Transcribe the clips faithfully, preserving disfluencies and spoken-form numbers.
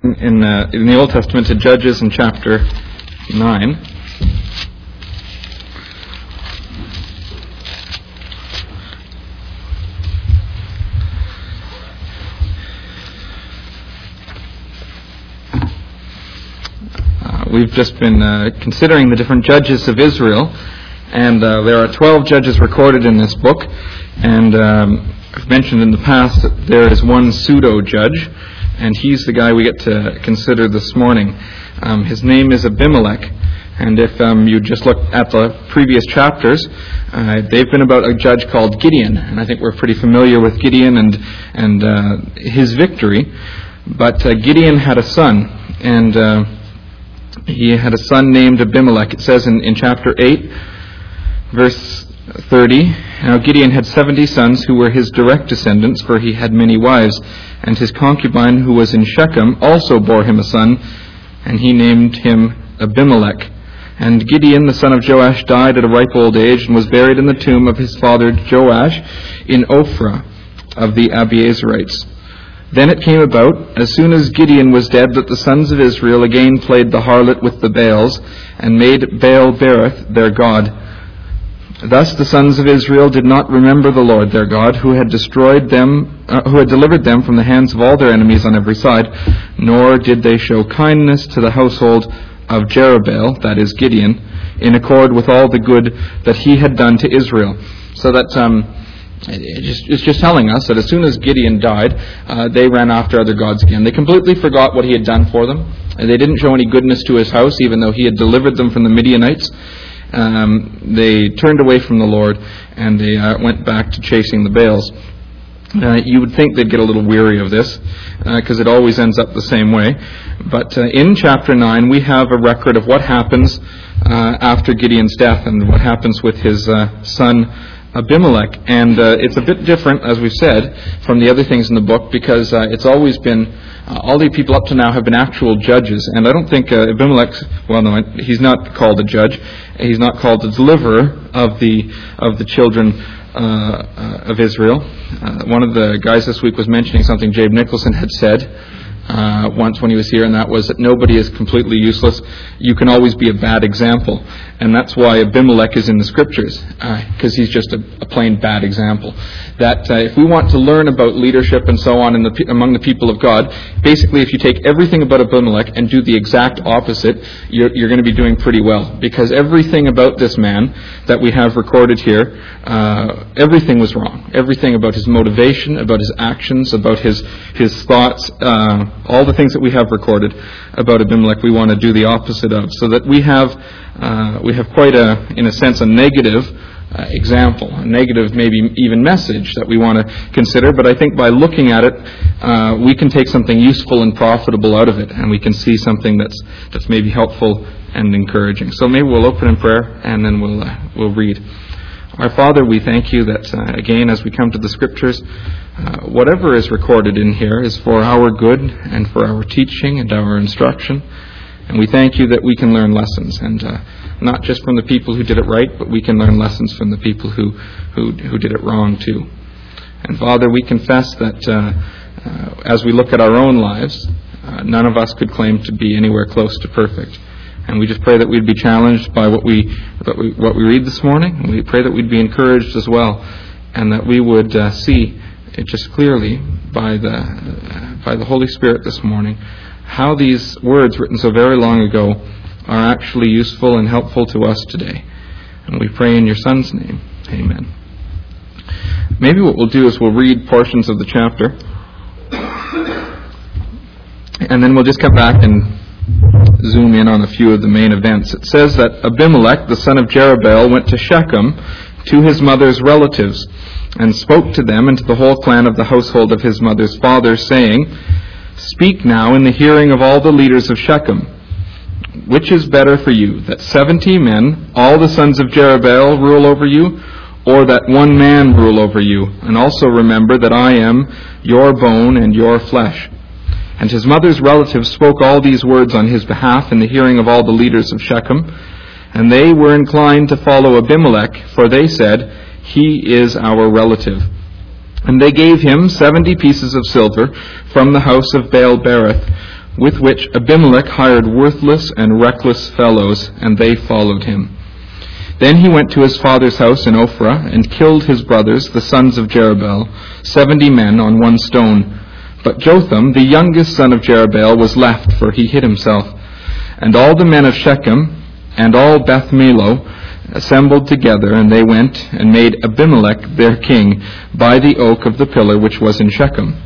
In, uh, in the Old Testament to Judges in chapter nine. Uh, we've just been uh, considering the different judges of Israel, and uh, there are twelve judges recorded in this book, and um, I've mentioned in the past that there is one pseudo-judge, and he's the guy we get to consider this morning. Um, his name is Abimelech. And if um, you just look at the previous chapters, uh, they've been about a judge called Gideon. And I think we're pretty familiar with Gideon and and uh, his victory. But uh, Gideon had a son, and uh, he had a son named Abimelech. It says in, in chapter eight, verse thirty, now Gideon had seventy sons who were his direct descendants, for he had many wives. And his concubine, who was in Shechem, also bore him a son, and he named him Abimelech. And Gideon, the son of Joash, died at a ripe old age, and was buried in the tomb of his father Joash in Ophrah of the Abiezrites. Then it came about, as soon as Gideon was dead, that the sons of Israel again played the harlot with the Baals, and made Baal-berith their god. Thus the sons of Israel did not remember the Lord their God, who had destroyed them, uh, who had delivered them from the hands of all their enemies on every side, nor did they show kindness to the household of Jerubbaal, that is Gideon, in accord with all the good that he had done to Israel. So that um, it just, it's just telling us that as soon as Gideon died, uh, they ran after other gods again. They completely forgot what he had done for them, and they didn't show any goodness to his house, even though he had delivered them from the Midianites. Um, they turned away from the Lord, and they uh, went back to chasing the Baals. Uh, you would think they'd get a little weary of this, because uh, it always ends up the same way. But uh, in chapter nine, we have a record of what happens uh, after Gideon's death, and what happens with his uh, son Abimelech. And uh, it's a bit different, as we've said, from the other things in the book, because uh, it's always been Uh, all the people up to now have been actual judges, and I don't think uh, Abimelech, well no, he's not called a judge, he's not called the deliverer of the of the children uh, uh, of Israel. Uh, one of the guys this week was mentioning something Jabe Nicholson had said uh, once when he was here, and that was that nobody is completely useless. You can always be a bad example, and that's why Abimelech is in the scriptures, because uh, he's just a, a plain bad example. That uh, if we want to learn about leadership and so on in the, among the people of God, basically if you take everything about Abimelech and do the exact opposite, you're, you're going to be doing pretty well. Because everything about this man that we have recorded here, uh, everything was wrong. Everything about his motivation, about his actions, about his, his thoughts, uh, all the things that we have recorded about Abimelech, we want to do the opposite of. So that we have, uh, we have quite a, in a sense, a negative Uh, example, a negative maybe even message that we want to consider. But I think by looking at it, uh, we can take something useful and profitable out of it, and we can see something that's that's maybe helpful and encouraging. So maybe we'll open in prayer, and then we'll uh, we'll read. Our Father, we thank you that uh, again, as we come to the Scriptures, uh, whatever is recorded in here is for our good and for our teaching and our instruction. And we thank you that we can learn lessons, and uh, not just from the people who did it right, but we can learn lessons from the people who who, who did it wrong too. And Father, we confess that uh, uh, as we look at our own lives, uh, none of us could claim to be anywhere close to perfect. And we just pray that we'd be challenged by what we what we, what we read this morning, and we pray that we'd be encouraged as well, and that we would uh, see it just clearly by the uh, by the Holy Spirit this morning how these words written so very long ago are actually useful and helpful to us today. And we pray in your Son's name. Amen. Maybe what we'll do is we'll read portions of the chapter, and then we'll just come back and zoom in on a few of the main events. It says that Abimelech, the son of Jerubbaal, went to Shechem to his mother's relatives, and spoke to them and to the whole clan of the household of his mother's father, saying, "Speak now in the hearing of all the leaders of Shechem. Which is better for you, that seventy men, all the sons of Jerubbaal, rule over you, or that one man rule over you? And also remember that I am your bone and your flesh." And his mother's relatives spoke all these words on his behalf in the hearing of all the leaders of Shechem. And they were inclined to follow Abimelech, for they said, "He is our relative." And they gave him seventy pieces of silver from the house of Baal-berith, with which Abimelech hired worthless and reckless fellows, and they followed him. Then he went to his father's house in Ophrah, and killed his brothers, the sons of Jerubbaal, seventy men on one stone. But Jotham, the youngest son of Jerubbaal, was left, for he hid himself. And all the men of Shechem, and all Beth Millo, assembled together, and they went and made Abimelech their king by the oak of the pillar which was in Shechem.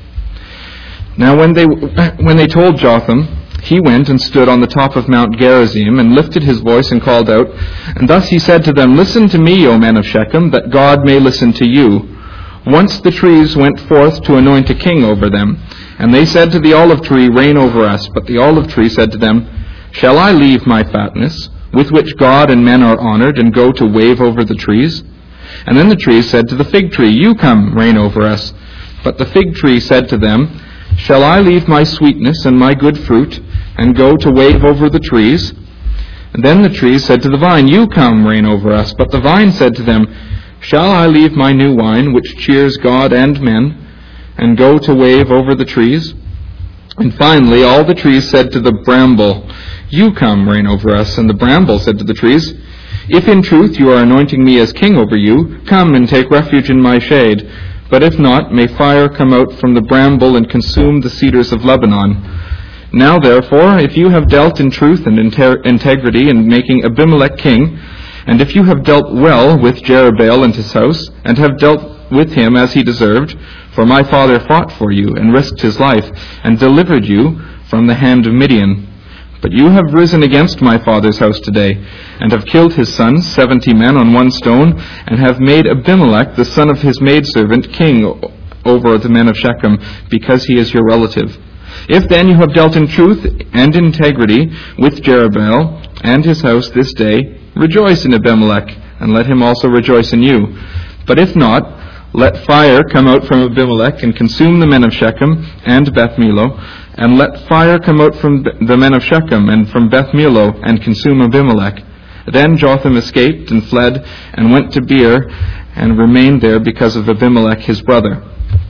Now when they when they told Jotham, he went and stood on the top of Mount Gerizim, and lifted his voice and called out, and thus he said to them, Listen to me, O men of Shechem, that God may listen to you. Once the trees went forth to anoint a king over them, and they said to the olive tree, Reign over us. But the olive tree said to them, Shall I leave my fatness, with which God and men are honored, and go to wave over the trees? And then the trees said to the fig tree, You come, reign over us. But the fig tree said to them, Shall I leave my sweetness and my good fruit, and go to wave over the trees? And then the trees said to the vine, You come, reign over us. But the vine said to them, Shall I leave my new wine, which cheers God and men, and go to wave over the trees? And finally all the trees said to the bramble, You come, reign over us. And the bramble said to the trees, If in truth you are anointing me as king over you, come and take refuge in my shade. But if not, may fire come out from the bramble and consume the cedars of Lebanon. Now therefore, if you have dealt in truth and inter- integrity in making Abimelech king, and if you have dealt well with Jerubbaal and his house, and have dealt with him as he deserved, for my father fought for you, and risked his life, and delivered you from the hand of Midian. But you have risen against my father's house today, and have killed his sons, seventy men on one stone, and have made Abimelech, the son of his maidservant, king over the men of Shechem, because he is your relative. If then you have dealt in truth and integrity with Jerubbaal and his house this day, rejoice in Abimelech, and let him also rejoice in you. But if not, let fire come out from Abimelech, and consume the men of Shechem and Beth Millo, and let fire come out from the men of Shechem and from Beth Millo, and consume Abimelech. Then Jotham escaped and fled, and went to Beer, and remained there because of Abimelech his brother.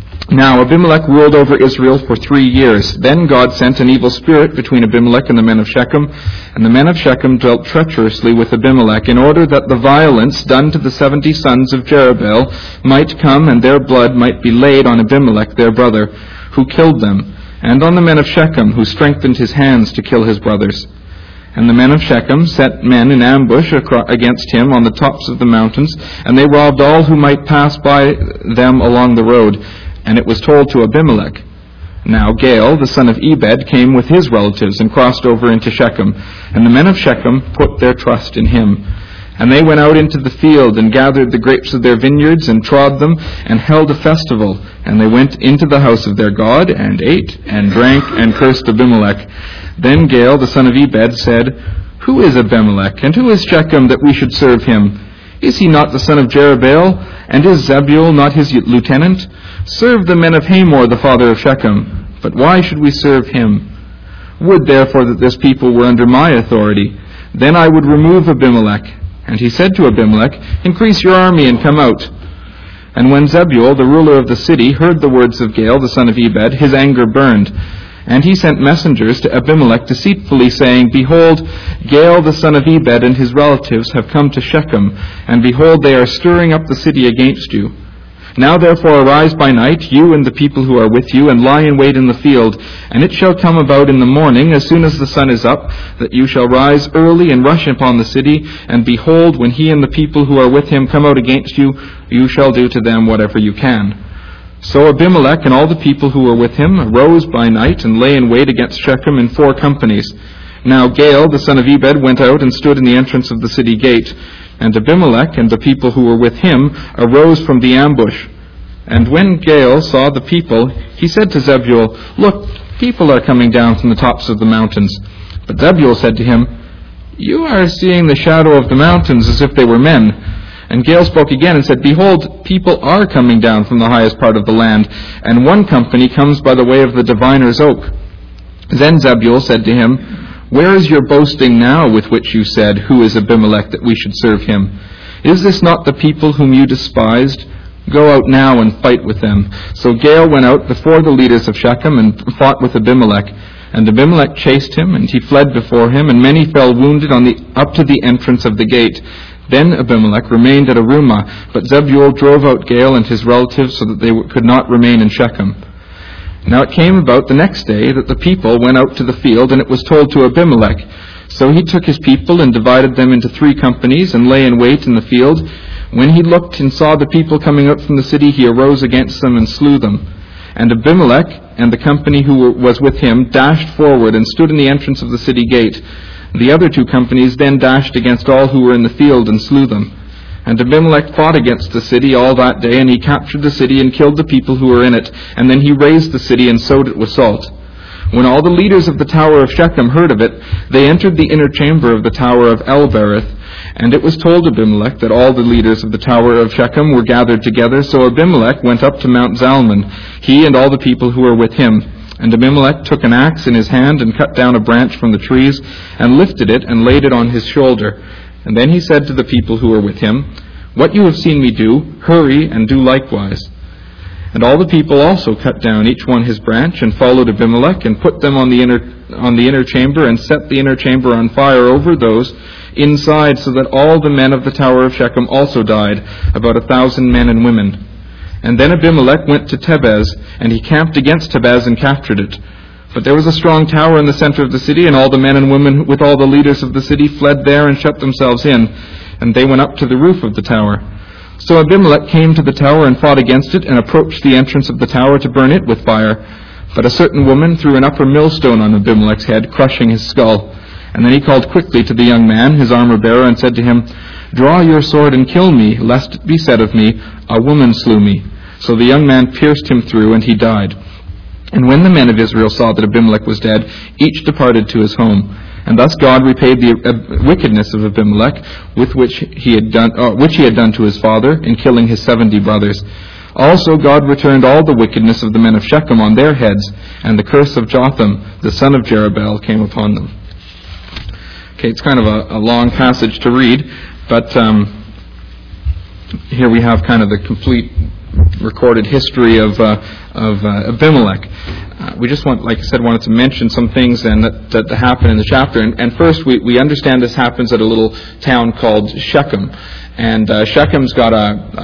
Now Abimelech ruled over Israel for three years. Then God sent an evil spirit between Abimelech and the men of Shechem, and the men of Shechem dealt treacherously with Abimelech, in order that the violence done to the seventy sons of Jerubbaal might come, and their blood might be laid on Abimelech their brother, who killed them, and on the men of Shechem, who strengthened his hands to kill his brothers. And the men of Shechem set men in ambush against him on the tops of the mountains, and they robbed all who might pass by them along the road. And it was told to Abimelech. Now Gaal, the son of Ebed, came with his relatives and crossed over into Shechem, and the men of Shechem put their trust in him. And they went out into the field and gathered the grapes of their vineyards and trod them and held a festival. And they went into the house of their God and ate and drank and cursed Abimelech. Then Gaal, the son of Ebed, said, Who is Abimelech, and who is Shechem, that we should serve him? Is he not the son of Jerubbaal, and is Zebul not his lieutenant? Serve the men of Hamor, the father of Shechem. But why should we serve him? Would therefore that this people were under my authority. Then I would remove Abimelech. And he said to Abimelech, Increase your army and come out. And when Zebul, the ruler of the city, heard the words of Gaal, the son of Ebed, his anger burned. And he sent messengers to Abimelech deceitfully, saying, Behold, Gaal the son of Ebed and his relatives have come to Shechem, and behold, they are stirring up the city against you. Now therefore arise by night, you and the people who are with you, and lie in wait in the field. And it shall come about in the morning, as soon as the sun is up, that you shall rise early and rush upon the city. And behold, when he and the people who are with him come out against you, you shall do to them whatever you can. So Abimelech and all the people who were with him arose by night and lay in wait against Shechem in four companies. Now Gaal, the son of Ebed, went out and stood in the entrance of the city gate. And Abimelech and the people who were with him arose from the ambush. And when Gaal saw the people, he said to Zebul, Look, people are coming down from the tops of the mountains. But Zebul said to him, You are seeing the shadow of the mountains as if they were men. And Gaal spoke again and said, Behold, people are coming down from the highest part of the land, and one company comes by the way of the diviner's oak. Then Zebul said to him, Where is your boasting now with which you said, Who is Abimelech, that we should serve him? Is this not the people whom you despised? Go out now and fight with them. So Gaal went out before the leaders of Shechem and fought with Abimelech. And Abimelech chased him, and he fled before him, and many fell wounded on the up to the entrance of the gate. Then Abimelech remained at Arumah, but Zebul drove out Gaal and his relatives so that they could not remain in Shechem. Now it came about the next day that the people went out to the field, and it was told to Abimelech. So he took his people and divided them into three companies, and lay in wait in the field. When he looked and saw the people coming out from the city, he arose against them and slew them. And Abimelech and the company who was with him dashed forward and stood in the entrance of the city gate. The other two companies then dashed against all who were in the field and slew them. And Abimelech fought against the city all that day, and he captured the city and killed the people who were in it. And then he razed the city and sowed it with salt. When all the leaders of the tower of Shechem heard of it, they entered the inner chamber of the tower of El-Berith. And it was told Abimelech that all the leaders of the tower of Shechem were gathered together. So Abimelech went up to Mount Zalmon, he and all the people who were with him. And Abimelech took an axe in his hand and cut down a branch from the trees and lifted it and laid it on his shoulder. And then he said to the people who were with him, "What you have seen me do, hurry and do likewise." And all the people also cut down each one his branch and followed Abimelech and put them on the inner on the inner chamber and set the inner chamber on fire over those inside, so that all the men of the tower of Shechem also died, about a thousand men and women. And then Abimelech went to Tebez, and he camped against Tebez and captured it. But there was a strong tower in the center of the city, and all the men and women with all the leaders of the city fled there and shut themselves in, and they went up to the roof of the tower. So Abimelech came to the tower and fought against it, and approached the entrance of the tower to burn it with fire. But a certain woman threw an upper millstone on Abimelech's head, crushing his skull. And then he called quickly to the young man, his armor-bearer, and said to him, "Draw your sword and kill me, lest it be said of me, 'A woman slew me.'" So the young man pierced him through, and he died. And when the men of Israel saw that Abimelech was dead, each departed to his home. And thus God repaid the uh, wickedness of Abimelech, with which he had done, uh, which he had done to his father, in killing his seventy brothers. Also God returned all the wickedness of the men of Shechem on their heads, and the curse of Jotham, the son of Jerubbaal, came upon them. Okay, it's kind of a, a long passage to read, but um, here we have kind of the complete recorded history of uh, of uh, Abimelech. Uh, we just want, like I said, wanted to mention some things then that, that happen in the chapter. And, and first, we, we understand this happens at a little town called Shechem. And uh, Shechem's got a,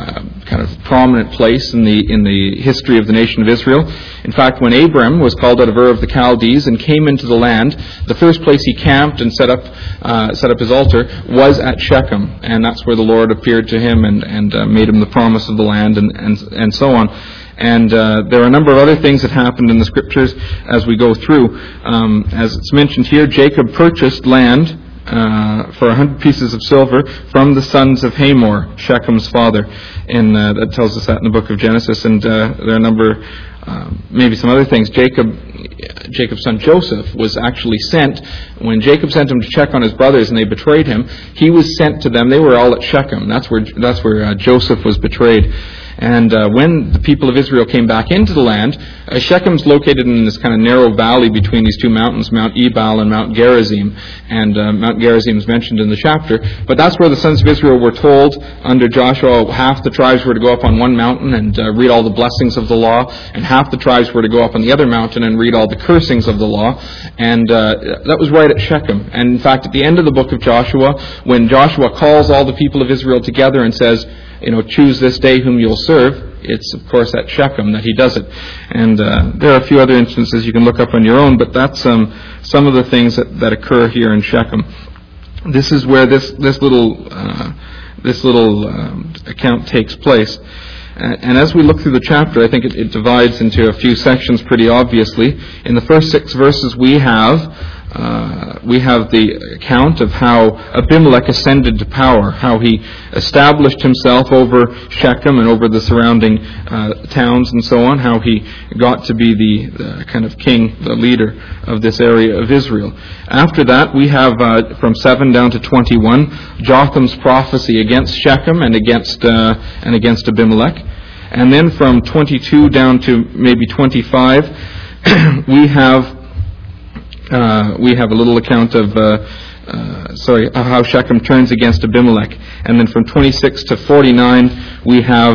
a kind of prominent place in the in the history of the nation of Israel. In fact, when Abram was called out of Ur of the Chaldees and came into the land, the first place he camped and set up uh, set up his altar was at Shechem, and that's where the Lord appeared to him and and uh, made him the promise of the land and and and so on. And uh, there are a number of other things that happened in the scriptures as we go through. Um, as it's mentioned here, Jacob purchased land Uh, for a hundred pieces of silver from the sons of Hamor, Shechem's father. And uh, that tells us that in the book of Genesis. And uh, there are a number, uh, maybe some other things. Jacob, Jacob's son Joseph was actually sent, when Jacob sent him to check on his brothers and they betrayed him, he was sent to them. They were all at Shechem. That's where, that's where uh, Joseph was betrayed. And uh, when the people of Israel came back into the land, uh, Shechem's located in this kind of narrow valley between these two mountains, Mount Ebal and Mount Gerizim. And uh, Mount Gerizim is mentioned in the chapter. But that's where the sons of Israel were told under Joshua, half the tribes were to go up on one mountain and uh, read all the blessings of the law, and half the tribes were to go up on the other mountain and read all the cursings of the law. And uh, that was right at Shechem. And in fact, at the end of the book of Joshua, when Joshua calls all the people of Israel together and says, you know, choose this day whom you'll serve, it's, of course, at Shechem that he does it. And uh, there are a few other instances you can look up on your own, but that's um, some of the things that, that occur here in Shechem. This is where this, this little, uh, this little um, account takes place. And as we look through the chapter, I think it, it divides into a few sections pretty obviously. In the first six verses we have Uh, we have the account of how Abimelech ascended to power, how he established himself over Shechem and over the surrounding uh, towns and so on, how he got to be the, the kind of king, the leader of this area of Israel. After that, we have uh, from seven down to twenty-one, Jotham's prophecy against Shechem and against uh, and against Abimelech. And then from twenty-two down to maybe twenty-five, we have Uh, we have a little account of, uh, uh, sorry, how Shechem turns against Abimelech. And then from twenty-six to forty-nine, we have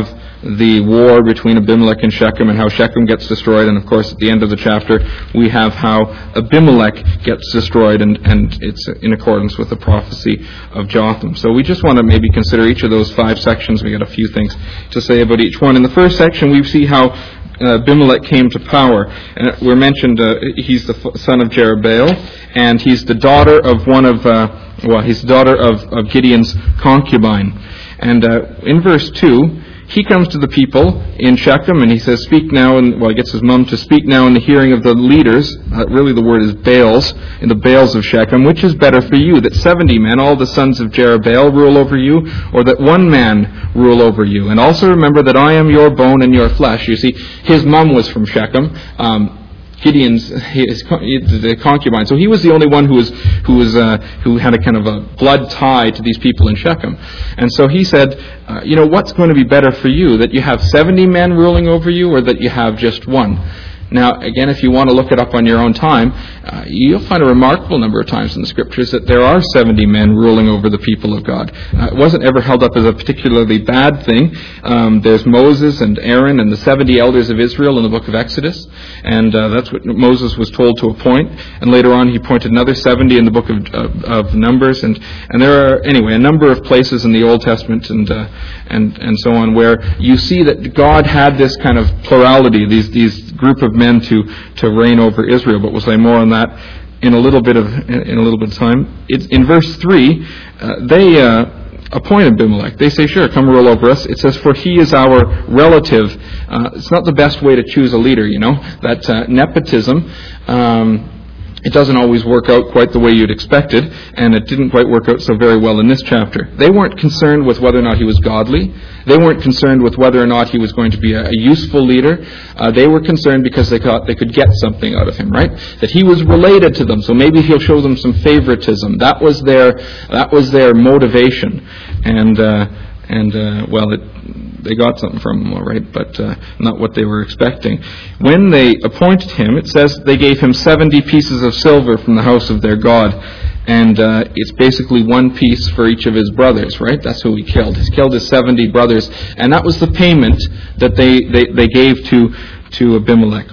the war between Abimelech and Shechem and how Shechem gets destroyed. And of course, at the end of the chapter, we have how Abimelech gets destroyed, and, and it's in accordance with the prophecy of Jotham. So we just want to maybe consider each of those five sections. We got a few things to say about each one. In the first section, we see how uh, Abimelech came to power. And we're mentioned, uh, he's the f- son of Jerubbaal, and he's the daughter of one of, uh, well, he's the daughter of, of Gideon's concubine. And uh, in verse two, he comes to the people in Shechem and he says, speak now, and well, he gets his mom to speak now in the hearing of the leaders, uh, really the word is Baals, in the Baals of Shechem, which is better for you, that seventy men, all the sons of Jerubbaal, rule over you, or that one man rule over you? And also remember that I am your bone and your flesh. You see, his mom was from Shechem. Um, Gideon's his, the concubine, so he was the only one who was who was uh, who had a kind of a blood tie to these people in Shechem, and so he said, uh, you know, what's going to be better for you, that you have seventy men ruling over you, or that you have just one? Now, again, if you want to look it up on your own time, uh, you'll find a remarkable number of times in the Scriptures that there are seventy men ruling over the people of God. Uh, it wasn't ever held up as a particularly bad thing. Um, there's Moses and Aaron and the seventy elders of Israel in the book of Exodus, and uh, that's what Moses was told to appoint. And later on, he appointed another seventy in the book of, of, of Numbers. And, and there are, anyway, a number of places in the Old Testament and uh, and and so on where you see that God had this kind of plurality, these these group of men to to reign over Israel. But we'll say more on that in a little bit of in a little bit of time. It's in verse three. Uh, they uh, appoint Abimelech. They say, "Sure, come rule over us." It says, "For he is our relative." Uh, it's not the best way to choose a leader, you know. That uh, nepotism. Um, It doesn't always work out quite the way you'd expected, and it didn't quite work out so very well in this chapter. They weren't concerned with whether or not he was godly. They weren't concerned with whether or not he was going to be a, a useful leader. Uh, they were concerned because they thought they could get something out of him, right? That he was related to them, so maybe he'll show them some favoritism. That was their that was their motivation, and uh, and uh, well, it. They got something from him, all right, but uh, not what they were expecting. When they appointed him, it says they gave him seventy pieces of silver from the house of their God. And uh, it's basically one piece for each of his brothers, right? That's who he killed. He killed his seventy brothers. And that was the payment that they, they, they gave to, to Abimelech.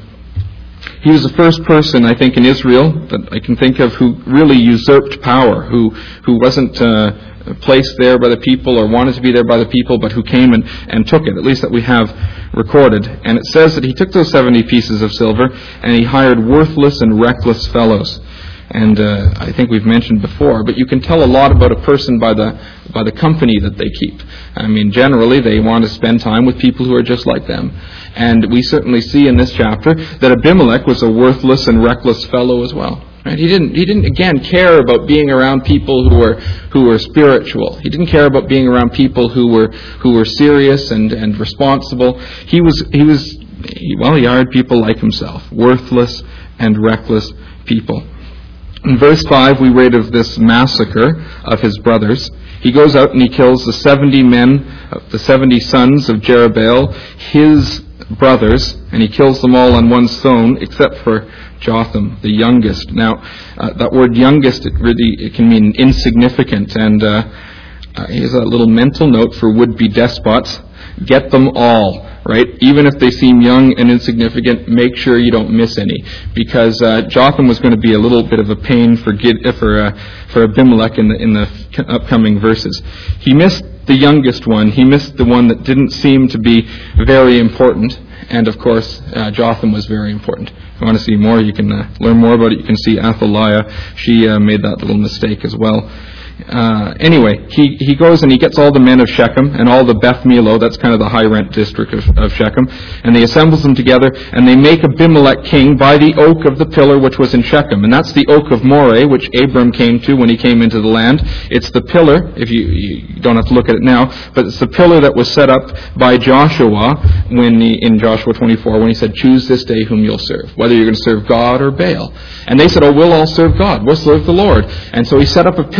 He was the first person, I think, in Israel that I can think of who really usurped power, who, who wasn't... Uh, placed there by the people or wanted to be there by the people, but who came and, and took it, at least that we have recorded. And it says that he took those seventy pieces of silver and he hired worthless and reckless fellows. And uh, I think we've mentioned before, but you can tell a lot about a person by the by the company that they keep. I mean, generally they want to spend time with people who are just like them. And we certainly see in this chapter that Abimelech was a worthless and reckless fellow as well. Right? He didn't. He didn't again care about being around people who were who were spiritual. He didn't care about being around people who were who were serious and, and responsible. He was he was he, well. He hired people like himself, worthless and reckless people. In verse five, we read of this massacre of his brothers. He goes out and he kills the seventy men, the seventy sons of Jerubbaal, his brothers, and he kills them all on one stone, except for Jotham, the youngest. Now, uh, that word youngest, it really it can mean insignificant. And uh, uh, here's a little mental note for would-be despots. Get them all, right? Even if they seem young and insignificant, make sure you don't miss any. Because uh, Jotham was going to be a little bit of a pain for Gid- for uh, for Abimelech in the, in the upcoming verses. He missed the youngest one. He missed the one that didn't seem to be very important. And of course, uh, Jotham was very important. If you want to see more, you can uh, learn more about it. You can see Athaliah. She uh, made that little mistake as well. Uh, anyway, he, he goes and he gets all the men of Shechem and all the Beth Millo, that's kind of the high rent district of, of Shechem, and he assembles them together and they make Abimelech king by the oak of the pillar which was in Shechem. And that's the oak of Moreh, which Abram came to when he came into the land. It's the pillar, if you, you don't have to look at it now, but it's the pillar that was set up by Joshua when he, in Joshua twenty-four when he said, choose this day whom you'll serve, whether you're going to serve God or Baal. And they said, oh, we'll all serve God. We'll serve the Lord. And so he set up a pillar as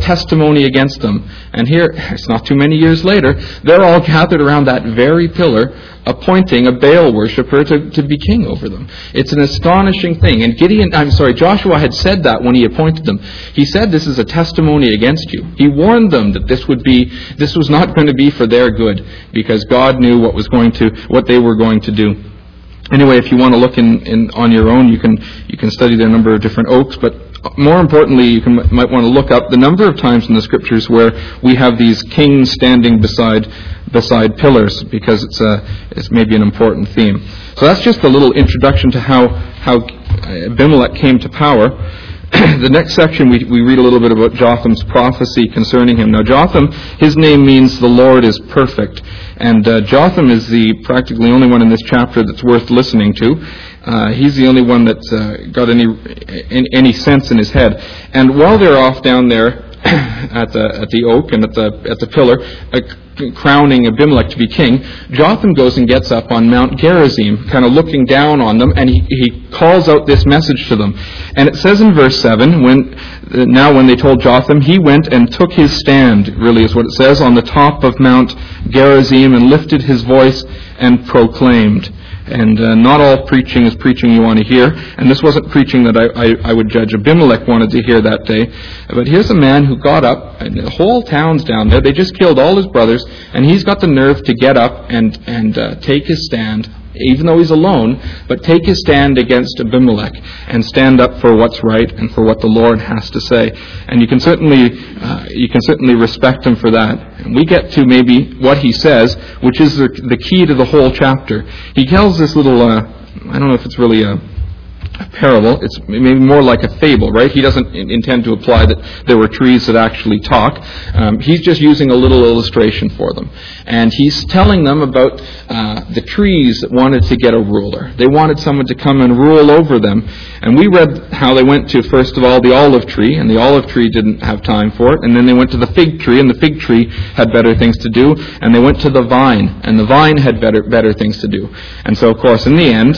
testimony against them. And here, it's not too many years later, they're all gathered around that very pillar, appointing a Baal worshiper to, to be king over them. It's an astonishing thing. And Gideon, I'm sorry, Joshua had said that when he appointed them. He said, this is a testimony against you. He warned them that this would be, this was not going to be for their good, because God knew what was going to, what they were going to do. Anyway, if you want to look in, in on your own, you can you can study the number of different oaks. But more importantly, you can, might want to look up the number of times in the Scriptures where we have these kings standing beside beside pillars, because it's a it's maybe an important theme. So that's just a little introduction to how how Abimelech came to power. The next section, we, we read a little bit about Jotham's prophecy concerning him. Now, Jotham, his name means the Lord is perfect. And uh, Jotham is the practically only one in this chapter that's worth listening to. Uh, he's the only one that's uh, got any, any any sense in his head. And while they're off down there at the at the oak and at the at the pillar, uh, crowning Abimelech to be king, Jotham goes and gets up on Mount Gerizim, kind of looking down on them, and he, he calls out this message to them. And it says in verse seven, when uh, now when they told Jotham, he went and took his stand, really is what it says, on the top of Mount Gerizim, and lifted his voice and proclaimed. And uh, not all preaching is preaching you want to hear. And this wasn't preaching that I, I, I would judge Abimelech wanted to hear that day. But here's a man who got up, and the whole town's down there. They just killed all his brothers, and he's got the nerve to get up and, and uh, take his stand, even though he's alone, but take his stand against Abimelech and stand up for what's right and for what the Lord has to say. And you can certainly uh, you can certainly respect him for that. And we get to maybe what he says, which is the, the key to the whole chapter. He tells this little, uh, I don't know if it's really a A parable. It's maybe more like a fable, right? He doesn't intend to apply that there were trees that actually talk. Um, he's just using a little illustration for them. And he's telling them about uh, the trees that wanted to get a ruler. They wanted someone to come and rule over them. And we read how they went to, first of all, the olive tree, and the olive tree didn't have time for it. And then they went to the fig tree, and the fig tree had better things to do. And they went to the vine, and the vine had better better things to do. And so, of course, in the end...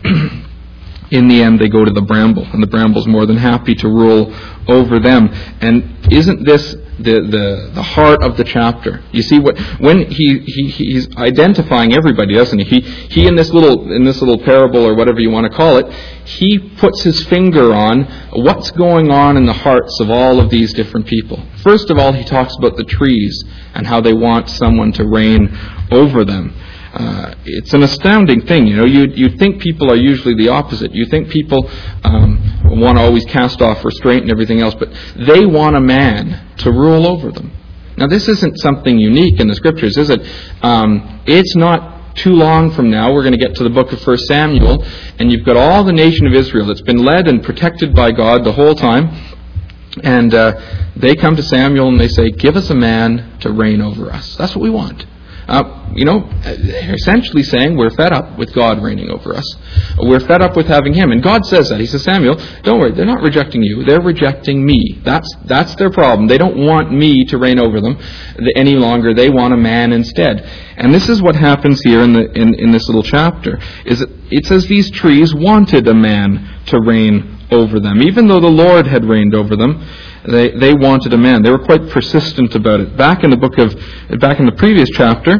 In the end, they go to the bramble, and the bramble's more than happy to rule over them. And isn't this the the, the heart of the chapter? You see, what when he, he he's identifying everybody, doesn't he? He he in this little in this little parable, or whatever you want to call it, he puts his finger on what's going on in the hearts of all of these different people. First of all, he talks about the trees and how they want someone to reign over them. Uh, it's an astounding thing, you know. You you think people are usually the opposite. You think people um, want to always cast off restraint and everything else, but they want a man to rule over them. Now, this isn't something unique in the Scriptures, is it? Um, it's not too long from now. We're going to get to the book of First Samuel, and you've got all the nation of Israel that's been led and protected by God the whole time, and uh, they come to Samuel and they say, "Give us a man to reign over us. That's what we want." Uh, you know, they're essentially saying we're fed up with God reigning over us. We're fed up with having Him. And God says that. He says, Samuel, don't worry, they're not rejecting you. They're rejecting me. That's that's their problem. They don't want me to reign over them any longer. They want a man instead. And this is what happens here in the in, in this little chapter. Is it, it says these trees wanted a man to reign over them. Even though the Lord had reigned over them, They they wanted a man. They were quite persistent about it. Back in the book of, back in the previous chapter,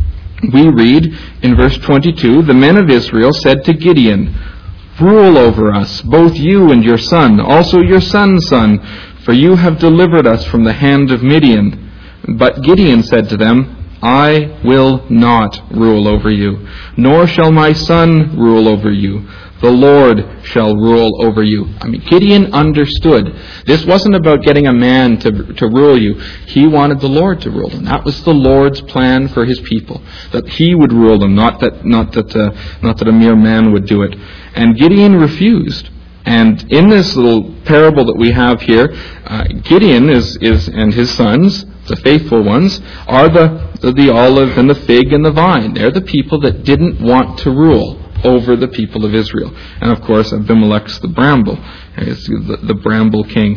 we read in verse twenty-two, the men of Israel said to Gideon, "Rule over us, both you and your son, also your son's son, for you have delivered us from the hand of Midian." But Gideon said to them, "I will not rule over you, nor shall my son rule over you. The Lord shall rule over you." I mean, Gideon understood. This wasn't about getting a man to to rule you. He wanted the Lord to rule them. That was the Lord's plan for His people, that He would rule them, not that not that uh, not that a mere man would do it. And Gideon refused. And in this little parable that we have here, uh, Gideon is is and his sons, the faithful ones, are the the olive and the fig and the vine. They're the people that didn't want to rule over the people of Israel. And of course, Abimelech's the bramble. It's the, the bramble king.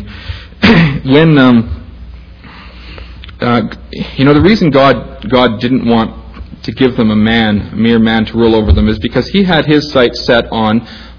when, um, uh, you know, the reason God God didn't want to give them a man, a mere man to rule over them, is because He had His sights set on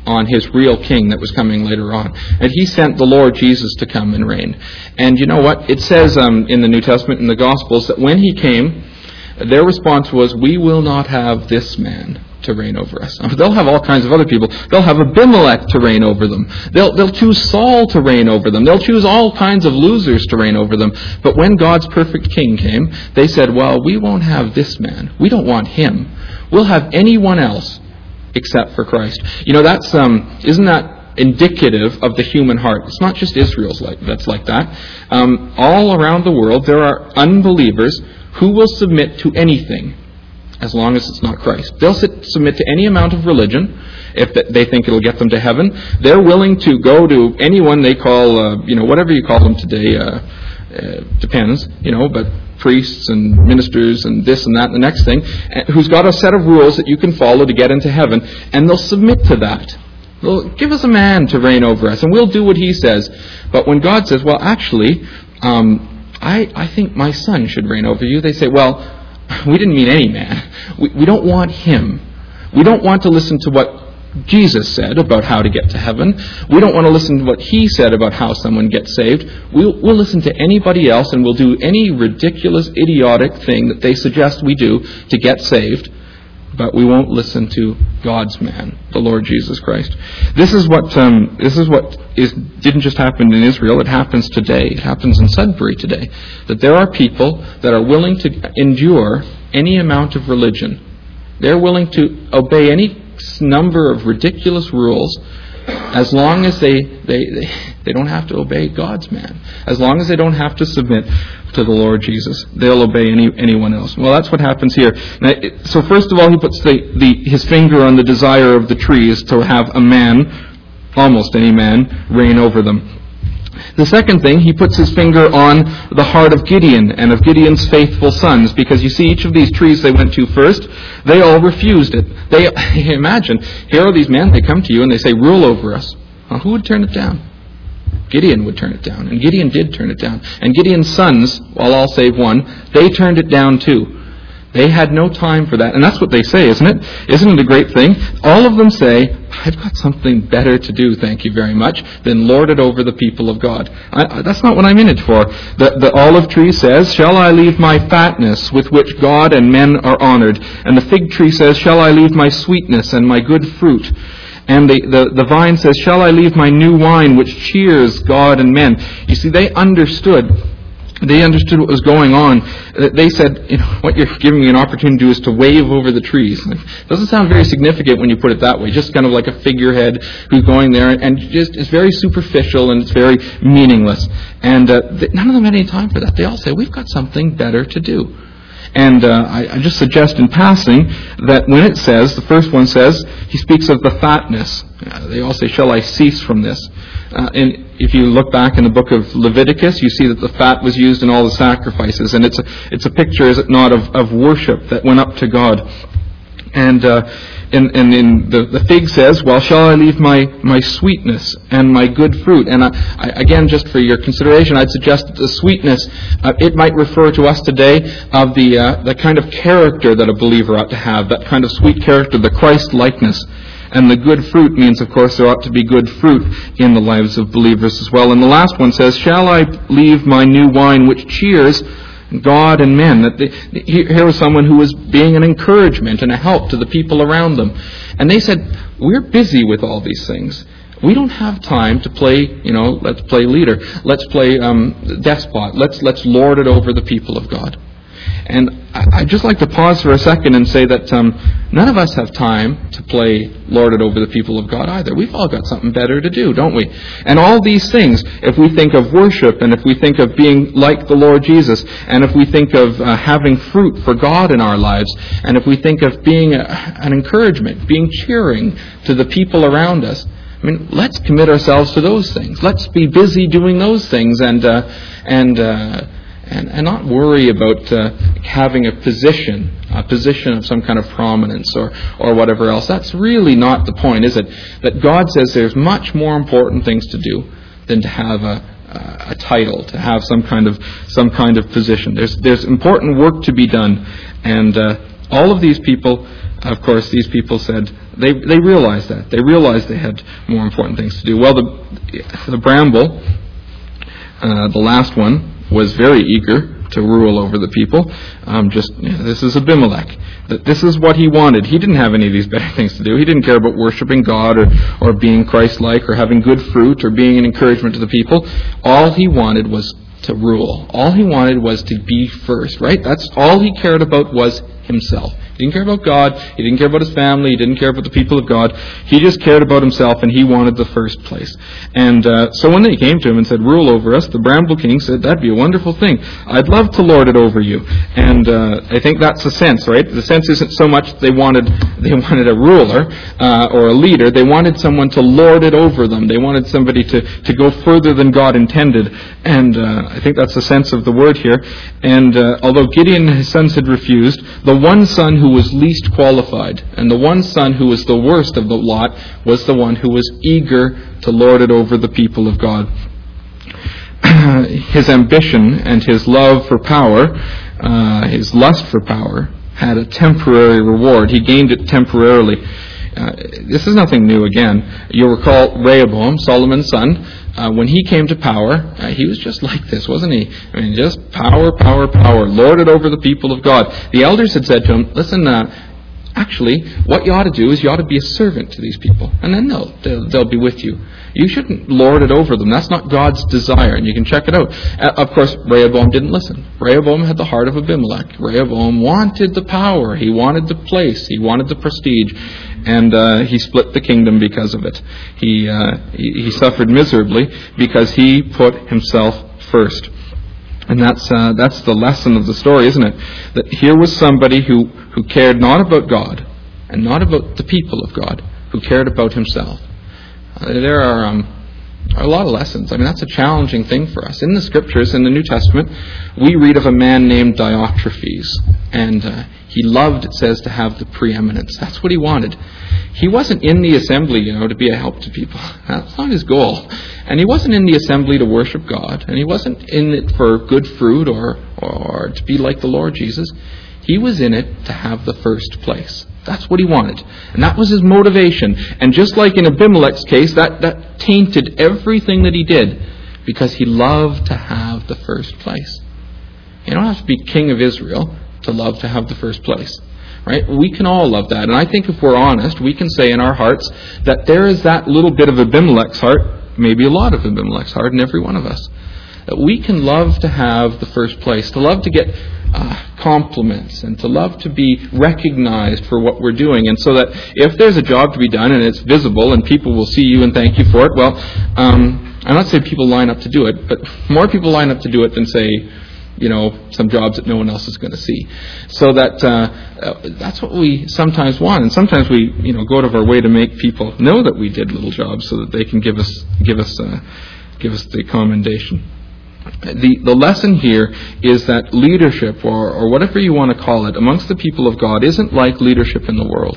on his real king that was coming later on. And he sent the Lord Jesus to come and reign. And you know what? It says um, in the New Testament, in the Gospels, that when he came, their response was, we will not have this man to reign over us. They'll have all kinds of other people. They'll have Abimelech to reign over them. They'll, they'll choose Saul to reign over them. They'll choose all kinds of losers to reign over them. But when God's perfect king came, they said, well, we won't have this man. We don't want him. We'll have anyone else except for Christ. You know, that's um, isn't that indicative of the human heart? It's not just Israel's like that's like that. Um, all around the world, there are unbelievers who will submit to anything as long as it's not Christ. They'll sit, submit to any amount of religion if they think it'll get them to heaven. They're willing to go to anyone they call, uh, you know, whatever you call them today, uh, uh, depends, you know, but priests and ministers and this and that and the next thing, who's got a set of rules that you can follow to get into heaven, and they'll submit to that. They'll give us a man to reign over us, and we'll do what he says. But when God says, well, actually, um, I, I think my son should reign over you, they say, well, we didn't mean any man. We, we don't want him. We don't want to listen to what Jesus said about how to get to heaven. We don't want to listen to what he said about how someone gets saved. We'll, we'll listen to anybody else, and we'll do any ridiculous, idiotic thing that they suggest we do to get saved. But we won't listen to God's man, the Lord Jesus Christ. This is what um, this is what is didn't just happen in Israel. It happens today. It happens in Sudbury today. That there are people that are willing to endure any amount of religion. They're willing to obey any number of ridiculous rules, as long as they, they, they, they don't have to obey God's man. As long as they don't have to submit to the Lord Jesus, they'll obey any, anyone else. Well, that's what happens here. Now, it, so first of all, he puts the, the, his finger on the desire of the trees to have a man, almost any man, reign over them. The second thing, he puts his finger on the heart of Gideon and of Gideon's faithful sons, because you see each of these trees they went to first, they all refused it. They imagine, here are these men, they come to you and they say, rule over us. Well, who would turn it down? Gideon would turn it down, and Gideon did turn it down. And Gideon's sons, well, all save one, they turned it down too. They had no time for that. And that's what they say, isn't it? Isn't it a great thing? All of them say, I've got something better to do, thank you very much, than lord it over the people of God. I, I, that's not what I'm in it for. The, the olive tree says, shall I leave my fatness with which God and men are honored? And the fig tree says, shall I leave my sweetness and my good fruit? And the, the, the vine says, shall I leave my new wine which cheers God and men? You see, they understood They understood what was going on. They said, you know, what you're giving me an opportunity to do is to wave over the trees. It doesn't sound very significant when you put it that way. Just kind of like a figurehead who's going there, and just it's very superficial and it's very meaningless. And uh, none of them had any time for that. They all say, we've got something better to do. And uh, I, I just suggest in passing that when it says, the first one says, he speaks of the fatness. Uh, they all say, shall I cease from this? Uh, and if you look back in the book of Leviticus, you see that the fat was used in all the sacrifices. And it's a, it's a picture, is it not, of, of worship that went up to God. And uh, and, and in the, the fig says, well, shall I leave my, my sweetness and my good fruit? And I, I, again, just for your consideration, I'd suggest that the sweetness, uh, it might refer to us today of the, uh, the kind of character that a believer ought to have, that kind of sweet character, the Christ-likeness. And the good fruit means, of course, there ought to be good fruit in the lives of believers as well. And the last one says, shall I leave my new wine which cheers God and men? That they, here was someone who was being an encouragement and a help to the people around them. And they said, we're busy with all these things. We don't have time to play, you know, let's play leader. Let's play um, despot. Let's, let's lord it over the people of God. And I'd just like to pause for a second and say that um, none of us have time to play lord it over the people of God either. We've all got something better to do, don't we? And all these things, if we think of worship, and if we think of being like the Lord Jesus, and if we think of uh, having fruit for God in our lives, and if we think of being a, an encouragement, being cheering to the people around us, I mean, let's commit ourselves to those things. Let's be busy doing those things, and uh, and. Uh, And, and not worry about uh, having a position, a position of some kind of prominence or, or whatever else. That's really not the point, is it? That God says there's much more important things to do than to have a, a, a title, to have some kind of some kind of position. There's there's important work to be done, and uh, all of these people, of course, these people said, they they realized that. They realized they had more important things to do. Well, the, the bramble, uh, the last one, was very eager to rule over the people. Um, just you know, this is Abimelech. That this is what he wanted. He didn't have any of these better things to do. He didn't care about worshiping God or, or being Christ-like or having good fruit or being an encouragement to the people. All he wanted was to rule. All he wanted was to be first, right? That's all he cared about was himself. He didn't care about God. He didn't care about his family. He didn't care about the people of God. He just cared about himself, and he wanted the first place. And uh, so when they came to him and said, rule over us, the bramble king said, that'd be a wonderful thing. I'd love to lord it over you. And uh, I think that's the sense, right? The sense isn't so much they wanted they wanted a ruler uh, or a leader. They wanted someone to lord it over them. They wanted somebody to, to go further than God intended. And uh, I think that's the sense of the word here. And uh, although Gideon and his sons had refused, the one son who was least qualified and the one son who was the worst of the lot was the one who was eager to lord it over the people of God. His ambition and his love for power, uh, his lust for power, had a temporary reward. He gained it temporarily. Uh, this is nothing new again. You'll recall Rehoboam, Solomon's son. Uh, when he came to power, uh, he was just like this, wasn't he? I mean, just power, power, power, lorded over the people of God. The elders had said to him, listen, uh, actually, what you ought to do is you ought to be a servant to these people, and then they'll, they'll, they'll be with you. You shouldn't lord it over them. That's not God's desire, and you can check it out. Uh, of course, Rehoboam didn't listen. Rehoboam had the heart of Abimelech. Rehoboam wanted the power. He wanted the place. He wanted the prestige. And uh, he split the kingdom because of it. He, uh, he he suffered miserably because he put himself first. And that's uh, that's the lesson of the story, isn't it? That here was somebody who, who cared not about God and not about the people of God, who cared about himself. Uh, there are um, a lot of lessons. I mean, that's a challenging thing for us. In the Scriptures, in the New Testament, we read of a man named Diotrephes. And uh, he loved, it says, to have the preeminence. That's what he wanted. He wasn't in the assembly, you know, to be a help to people. That's not his goal. And he wasn't in the assembly to worship God. And he wasn't in it for good fruit or, or to be like the Lord Jesus. He was in it to have the first place. That's what he wanted. And that was his motivation. And just like in Abimelech's case, that, that tainted everything that he did because he loved to have the first place. You don't have to be king of Israel to love to have the first place. Right? We can all love that. And I think if we're honest, we can say in our hearts that there is that little bit of Abimelech's heart, maybe a lot of Abimelech's heart in every one of us. That we can love to have the first place, to love to get uh, compliments, and to love to be recognized for what we're doing. And so that if there's a job to be done and it's visible and people will see you and thank you for it, well, um, I'm not saying people line up to do it, but more people line up to do it than say, you know, some jobs that no one else is going to see. So that uh, that's what we sometimes want, and sometimes we, you know, go out of our way to make people know that we did little jobs so that they can give us give us uh, give us the commendation. The the lesson here is that leadership, or or whatever you want to call it, amongst the people of God isn't like leadership in the world.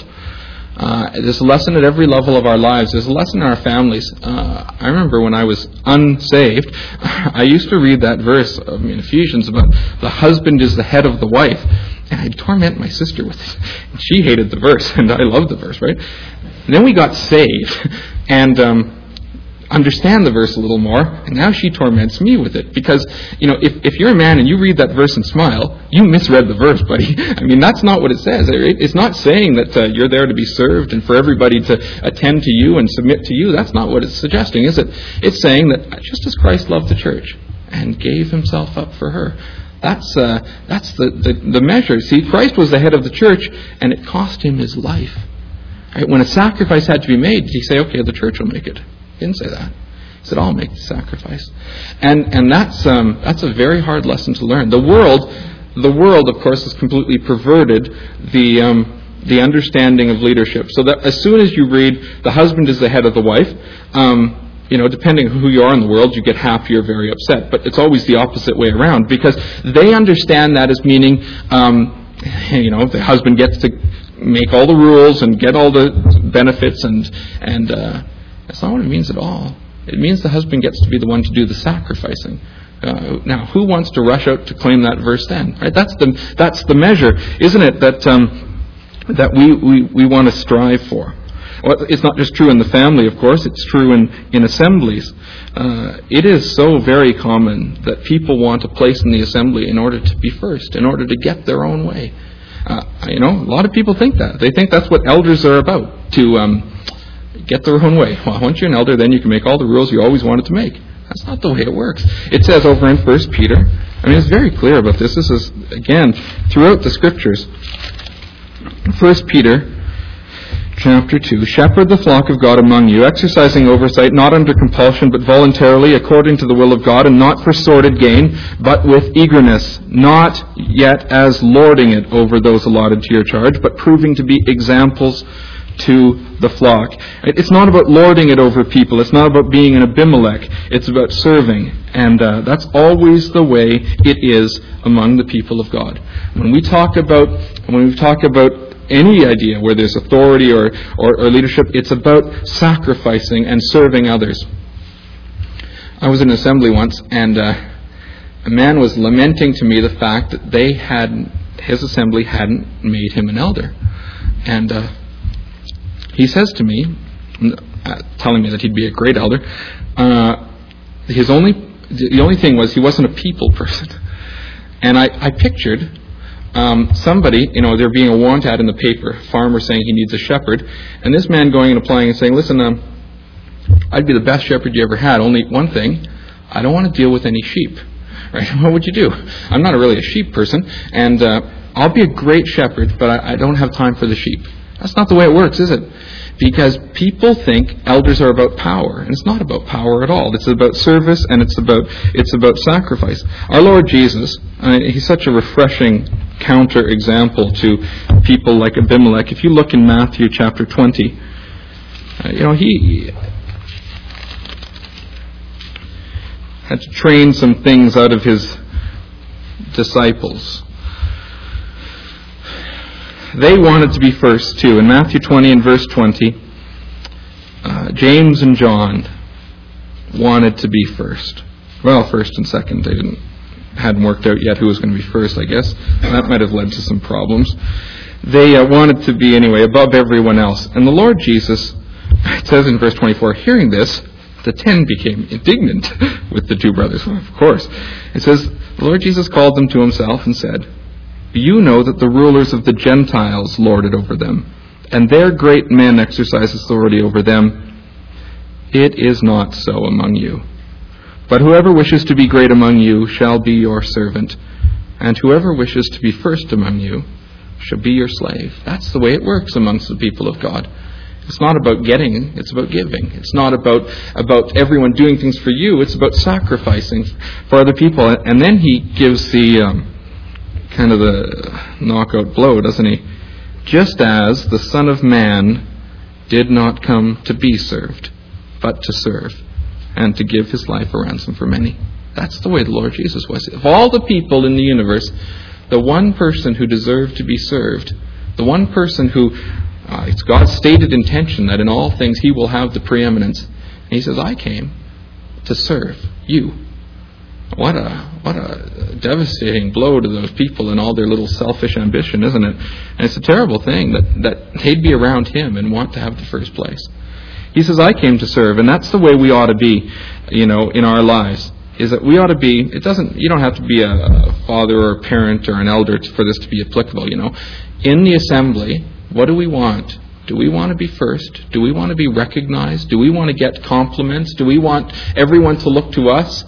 Uh, there's a lesson at every level of our lives. There's a lesson in our families. Uh, I remember when I was unsaved, I used to read that verse in Ephesians about the husband is the head of the wife. And I'd torment my sister with it. And she hated the verse, and I loved the verse, right? And then we got saved, and um, understand the verse a little more, and now she torments me with it. Because, you know, if, if you're a man and you read that verse and smile, you misread the verse, buddy. I mean, that's not what it says. It, it's not saying that uh, you're there to be served and for everybody to attend to you and submit to you. That's not what it's suggesting, is it? It's saying that just as Christ loved the church and gave himself up for her, that's uh, that's the, the, the measure. See, Christ was the head of the church, and it cost him his life. Right? When a sacrifice had to be made, did he say, okay, the church will make it? He didn't say that. He said, I'll make the sacrifice. And and that's um, that's a very hard lesson to learn. The world, the world, of course, has completely perverted the um, the understanding of leadership. So that as soon as you read, the husband is the head of the wife, um, you know, depending on who you are in the world, you get happy or very upset. But it's always the opposite way around, because they understand that as meaning, um, you know, the husband gets to make all the rules and get all the benefits, and and uh, that's not what it means at all. It means the husband gets to be the one to do the sacrificing. Uh, now, who wants to rush out to claim that verse then? Right? That's the that's the measure, isn't it? That um, that we we, we want to strive for. Well, it's not just true in the family, of course. It's true in in assemblies. Uh, it is so very common that people want a place in the assembly in order to be first, in order to get their own way. Uh, you know, a lot of people think that. They think that's what elders are about, to um, get their own way. Well, once you're an elder, then you can make all the rules you always wanted to make. That's not the way it works. It says over in First Peter, I mean, it's very clear about this. This is, again, throughout the Scriptures. First Peter chapter two, shepherd the flock of God among you, exercising oversight, not under compulsion, but voluntarily, according to the will of God, and not for sordid gain, but with eagerness, not yet as lording it over those allotted to your charge, but proving to be examples to the flock. It's not about lording it over people. It's not about being an Abimelech. It's about serving. And uh, that's always the way it is among the people of God. When we talk about, when we talk about any idea where there's authority or, or, or leadership, it's about sacrificing and serving others. I was in an assembly once, and uh, a man was lamenting to me the fact that they had, his assembly hadn't made him an elder. And uh, he says to me, uh, telling me that he'd be a great elder, uh, his only, the only thing was he wasn't a people person. And I, I pictured Um, somebody, you know, there being a want ad in the paper, farmer saying he needs a shepherd, and this man going and applying and saying, listen, um, I'd be the best shepherd you ever had, only one thing, I don't want to deal with any sheep. Right? What would you do? I'm not a really a sheep person, and uh, I'll be a great shepherd, but I, I don't have time for the sheep. That's not the way it works, is it? Because people think elders are about power, and it's not about power at all. It's about service, and it's about it's about sacrifice. Our Lord Jesus, uh, he's such a refreshing counter example to people like Abimelech. If you look in Matthew chapter twenty, uh, you know, he had to train some things out of his disciples. They wanted to be first too. In Matthew twenty and verse twenty, uh, James and John wanted to be first. Well, first and second. They didn't hadn't worked out yet who was going to be first, I guess. That might have led to some problems. They uh, wanted to be, anyway, above everyone else. And the Lord Jesus, it says in verse twenty-four, hearing this, the ten became indignant with the two brothers. Well, of course. It says, the Lord Jesus called them to himself and said, you know that the rulers of the Gentiles lord it over them, and their great men exercise authority over them. It is not so among you. But whoever wishes to be great among you shall be your servant, and whoever wishes to be first among you shall be your slave. That's the way it works amongst the people of God. It's not about getting, it's about giving. It's not about, about everyone doing things for you. It's about sacrificing for other people. And then he gives the um, kind of the knockout blow, doesn't he? Just as the Son of Man did not come to be served, but to serve, and to give his life a ransom for many. That's the way the Lord Jesus was. Of all the people in the universe, the one person who deserved to be served, the one person who, uh, it's God's stated intention that in all things he will have the preeminence. And he says, I came to serve you. What a what a devastating blow to those people and all their little selfish ambition, isn't it? And it's a terrible thing that, that they'd be around him and want to have the first place. He says, I came to serve, and that's the way we ought to be, you know, in our lives. Is that we ought to be, it doesn't, you don't have to be a, a father or a parent or an elder to, for this to be applicable, you know. In the assembly, what do we want? Do we want to be first? Do we want to be recognized? Do we want to get compliments? Do we want everyone to look to us?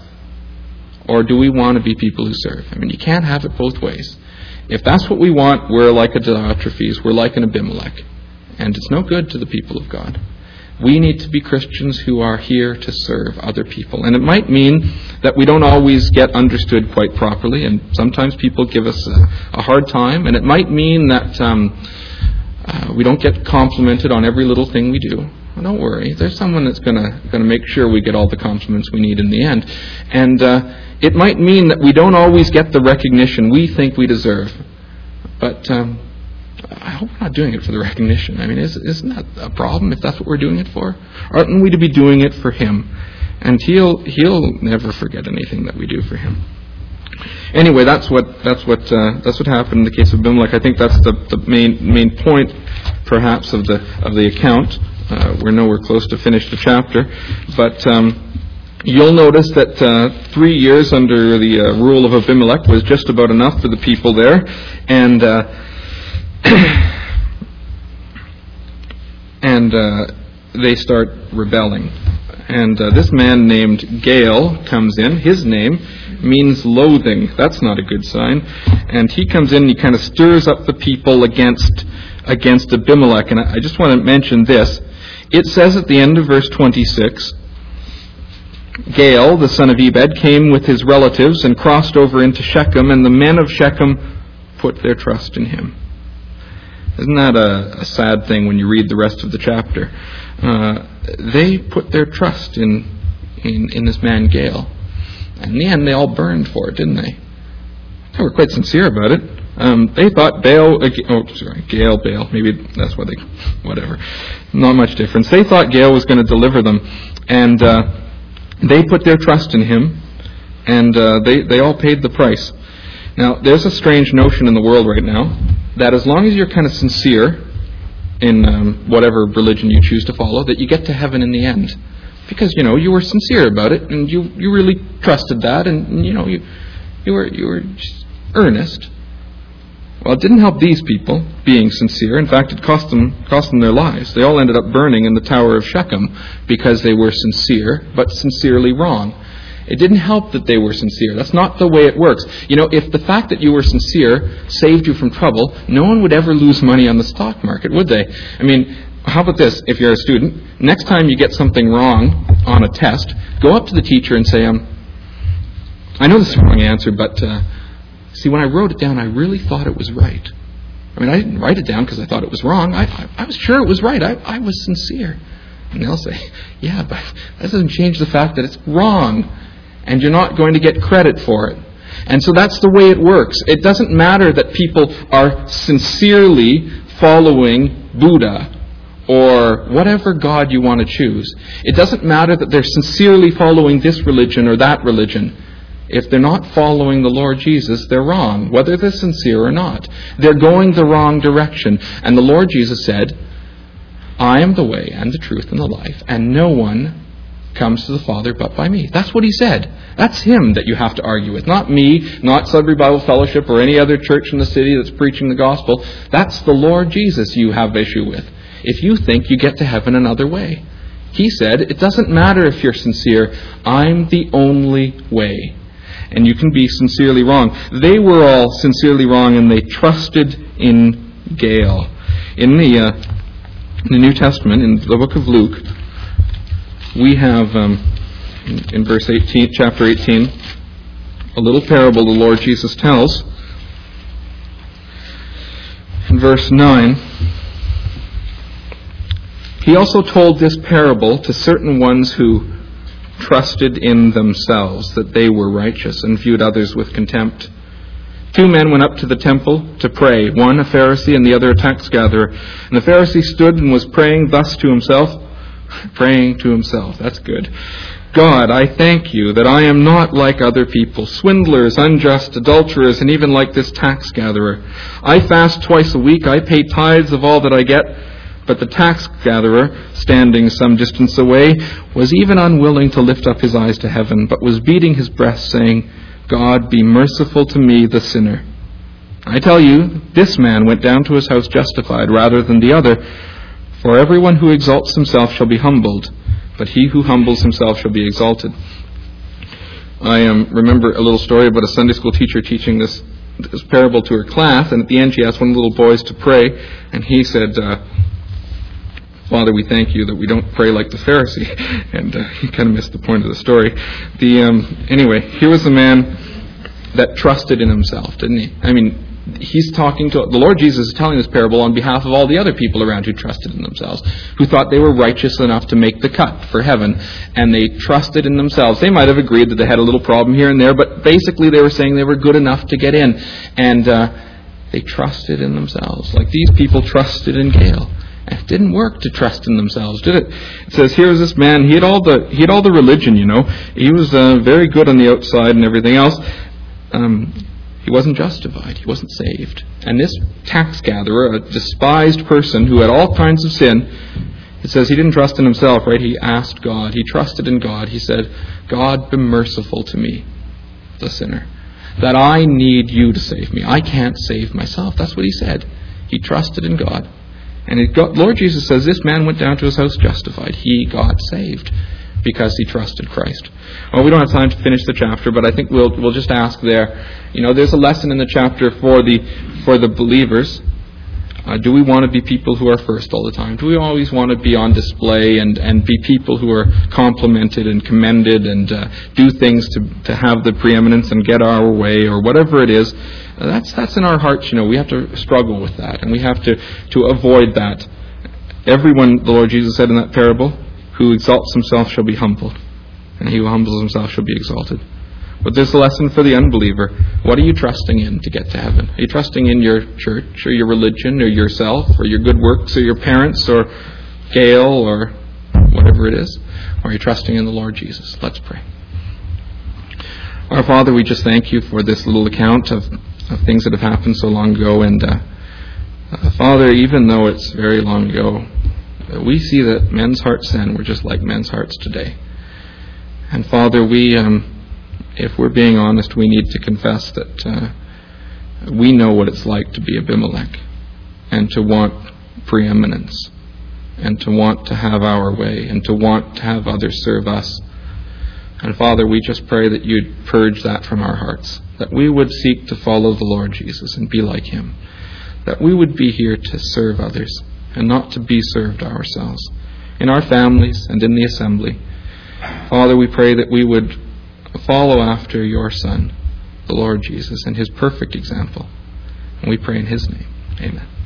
Or do we want to be people who serve? I mean, you can't have it both ways. If that's what we want, we're like a Diotrephes, we're like an Abimelech. And it's no good to the people of God. We need to be Christians who are here to serve other people. And it might mean that we don't always get understood quite properly, and sometimes people give us a, a hard time. And it might mean that um, uh, we don't get complimented on every little thing we do. Well, don't worry. There's someone that's going to going to make sure we get all the compliments we need in the end. And uh, it might mean that we don't always get the recognition we think we deserve. But um, I hope we're not doing it for the recognition. I mean, is, isn't that a problem if that's what we're doing it for? Aren't we to be doing it for him? and he'll he'll never forget anything that we do for him. Anyway, that's what that's what uh, that's what happened in the case of Abimelech. I think that's the, the main main point, perhaps, of the of the account. Uh, we're nowhere close to finish the chapter, but um, you'll notice that uh, three years under the uh, rule of Abimelech was just about enough for the people there, and uh, and uh, they start rebelling. And uh, this man named Gael comes in. His name means loathing. That's not a good sign. And he comes in and he kind of stirs up the people against against Abimelech. And I just want to mention this. It says at the end of verse twenty-six, Gael, the son of Ebed, came with his relatives and crossed over into Shechem, and the men of Shechem put their trust in him. Isn't that a, a sad thing when you read the rest of the chapter? Uh, they put their trust in, in in this man Gael. And in the end, they all burned for it, didn't they? They were quite sincere about it. Um, they thought Baal, uh, oh, sorry, Gael, Baal, maybe that's what they, whatever. Not much difference. They thought Gael was going to deliver them. And uh, they put their trust in him, and uh, they, they all paid the price. Now, there's a strange notion in the world right now that as long as you're kind of sincere in um, whatever religion you choose to follow, that you get to heaven in the end. Because, you know, you were sincere about it, and you, you really trusted that, and, you know, you you were you were just earnest. Well, it didn't help these people being sincere. In fact, it cost them cost them their lives. They all ended up burning in the Tower of Shechem because they were sincere, but sincerely wrong. It didn't help that they were sincere. That's not the way it works. You know, if the fact that you were sincere saved you from trouble, no one would ever lose money on the stock market, would they? I mean, how about this? If you're a student, next time you get something wrong on a test, go up to the teacher and say, um, I know this is the wrong answer, but uh, see, when I wrote it down, I really thought it was right. I mean, I didn't write it down because I thought it was wrong. I, I, I was sure it was right. I, I was sincere. And they'll say, yeah, but that doesn't change the fact that it's wrong. And you're not going to get credit for it. And so that's the way it works. It doesn't matter that people are sincerely following Buddha or whatever God you want to choose. It doesn't matter that they're sincerely following this religion or that religion. If they're not following the Lord Jesus, they're wrong, whether they're sincere or not. They're going the wrong direction. And the Lord Jesus said, I am the way and the truth and the life, and no one comes to the Father but by me. That's what he said. That's him that you have to argue with. Not me, not Sudbury Bible Fellowship or any other church in the city that's preaching the gospel. That's the Lord Jesus you have issue with. If you think you get to heaven another way. He said, it doesn't matter if you're sincere. I'm the only way. And you can be sincerely wrong. They were all sincerely wrong, and they trusted in Gael. In the, uh, in the New Testament, in the book of Luke, we have, um, in, in verse eighteen, chapter eighteen, a little parable the Lord Jesus tells. In verse nine, he also told this parable to certain ones who trusted in themselves that they were righteous and viewed others with contempt. Two men went up to the temple to pray, one a Pharisee and the other a tax gatherer. And the Pharisee stood and was praying thus to himself, praying to himself. That's good. God, I thank you that I am not like other people, swindlers, unjust, adulterers, and even like this tax gatherer. I fast twice a week. I pay tithes of all that I get. But the tax gatherer, standing some distance away, was even unwilling to lift up his eyes to heaven, but was beating his breast, saying, God, be merciful to me, the sinner. I tell you, this man went down to his house justified rather than the other. For everyone who exalts himself shall be humbled, but he who humbles himself shall be exalted. I um, remember a little story about a Sunday school teacher teaching this, this parable to her class, and at the end she asked one of the little boys to pray, and he said, uh, Father, we thank you that we don't pray like the Pharisee. And uh, he kind of missed the point of the story. The um, Anyway, here was a man that trusted in himself, didn't he? I mean, he's talking to, the Lord Jesus is telling this parable on behalf of all the other people around who trusted in themselves, who thought they were righteous enough to make the cut for heaven, and they trusted in themselves. They might have agreed that they had a little problem here and there, but basically they were saying they were good enough to get in. And uh, they trusted in themselves, like these people trusted in Gael. It didn't work to trust in themselves, did it? It says, here was this man, he had all the he had all the religion, you know. He was uh, very good on the outside and everything else. Um, he wasn't justified. He wasn't saved. And this tax gatherer, a despised person who had all kinds of sin, it says he didn't trust in himself, right? He asked God. He trusted in God. He said, God, be merciful to me, the sinner, that I need you to save me. I can't save myself. That's what he said. He trusted in God. And it got, Lord Jesus says this man went down to his house justified. He got saved because he trusted Christ. Well, we don't have time to finish the chapter, but I think we'll we'll just ask there. You know, there's a lesson in the chapter for the for the believers. Uh, do we want to be people who are first all the time? Do we always want to be on display and, and be people who are complimented and commended and uh, do things to to have the preeminence and get our way or whatever it is? Uh, that's that's in our hearts. You know, we have to struggle with that, and we have to, to avoid that. Everyone, the Lord Jesus said in that parable, who exalts himself shall be humbled, and he who humbles himself shall be exalted. But there's a lesson for the unbeliever. What are you trusting in to get to heaven? Are you trusting in your church or your religion or yourself or your good works or your parents or Gail or whatever it is? Or are you trusting in the Lord Jesus? Let's pray. Our Father, we just thank you for this little account of, of things that have happened so long ago. And uh, uh, Father, even though it's very long ago, uh, we see that men's hearts then were just like men's hearts today. And Father, we... Um, If we're being honest, we need to confess that uh, we know what it's like to be Abimelech and to want preeminence and to want to have our way and to want to have others serve us. And Father, we just pray that you'd purge that from our hearts, that we would seek to follow the Lord Jesus and be like him, that we would be here to serve others and not to be served ourselves in our families and in the assembly. Father, we pray that we would follow after your Son, the Lord Jesus, and his perfect example. And we pray in his name. Amen.